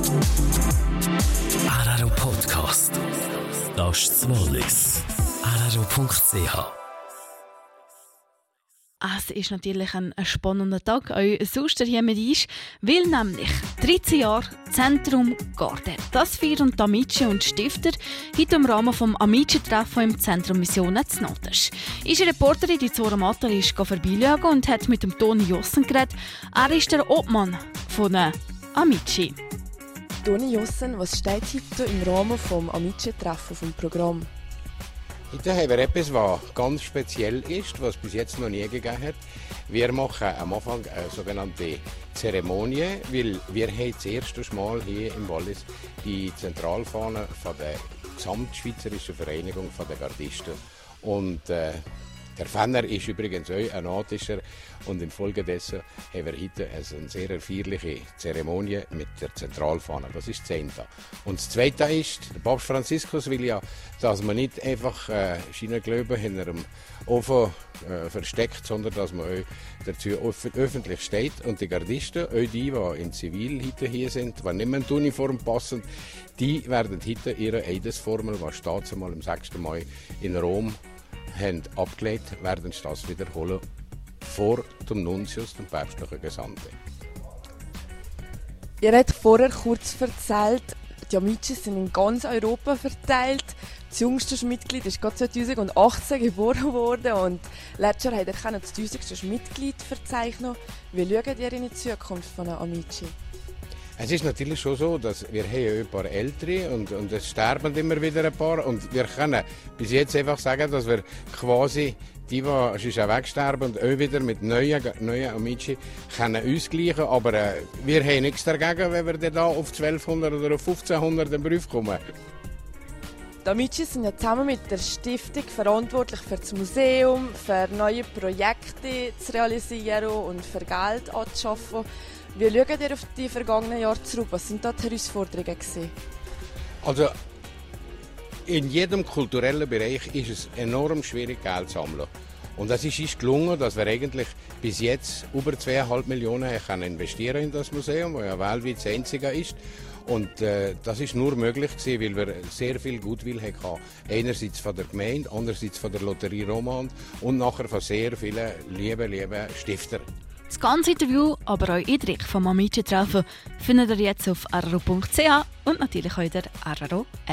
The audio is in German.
RRO Podcast. Das ist das Wallis. RRO.ch. Es ist natürlich ein spannender Tag, auch sonst hier mit uns, weil nämlich 13 Jahre Zentrum Garde. Das feiern die Amici und Stifter heute im Rahmen des Amici-Treffen im Zentrum Missionen zu Notisch. Unsere Reporterin, die Zora Matter, ist vorbeischauen und hat mit dem Toni Jossen geredet. Er ist der Obmann von den Amici. Toni Jossen, was steht heute im Rahmen des Amici-Treffen vom Programm? Heute haben wir etwas, was ganz speziell ist, was es bis jetzt noch nie gegeben hat. Wir machen am Anfang eine sogenannte Zeremonie, weil wir haben das erste Mal hier im Wallis die Zentralfahne von der Gesamtschweizerischen Vereinigung der Gardisten. Und der Fenner ist übrigens auch ein Natischer und infolgedessen haben wir heute eine sehr feierliche Zeremonie mit der Zentralfahne. Das ist das eine. Und das Zweite ist, der Papst Franziskus will ja, dass man nicht einfach Schienenglöbe hinter dem Ofen versteckt, sondern dass man auch dazu öffentlich steht. Und die Gardisten, auch die in Zivil heute hier sind, die nicht mehr in die Uniform passen, die werden heute ihre Eidesformel, was steht einmal am 6. Mai in Rom, haben abgelehnt, werden das wiederholen vor dem Nuntius, dem päpstlichen Gesandten. Ihr habt vorher kurz erzählt, die Amici sind in ganz Europa verteilt. Das jüngste Mitglied ist gerade 2018 geboren worden und letztes Jahr habt ihr das 1000. Mitglied verzeichnet. Wie schaut ihr in die Zukunft von den Amici? Es ist natürlich schon so, dass wir haben ein paar Ältere und es sterben immer wieder ein paar. Und wir können bis jetzt einfach sagen, dass wir quasi die sonst auch wegsterben und auch wieder mit neuen Amici können ausgleichen. Aber wir haben nichts dagegen, wenn wir dann auf 1200 oder auf 1500 im Beruf kommen. Die Amici sind ja zusammen mit der Stiftung verantwortlich für das Museum, für neue Projekte zu realisieren und für Geld anzuschaffen. Wie schaut ihr auf die vergangenen Jahre zurück? Was sind da die Herausforderungen gewesen? Also in jedem kulturellen Bereich ist es enorm schwierig, Geld zu sammeln. Und es ist uns gelungen, dass wir eigentlich bis jetzt über 2,5 Millionen investieren in das Museum, das ja weltweit das einzige ist. Und das ist nur möglich gewesen, weil wir sehr viel Gutwill hatten. Einerseits von der Gemeinde, andererseits von der Lotterie Romand und nachher von sehr vielen lieben Stiftern. Das ganze Interview, aber auch Eindruck vom Amici-Treffen findet ihr jetzt auf rro.ch und natürlich auch in der RRO-App.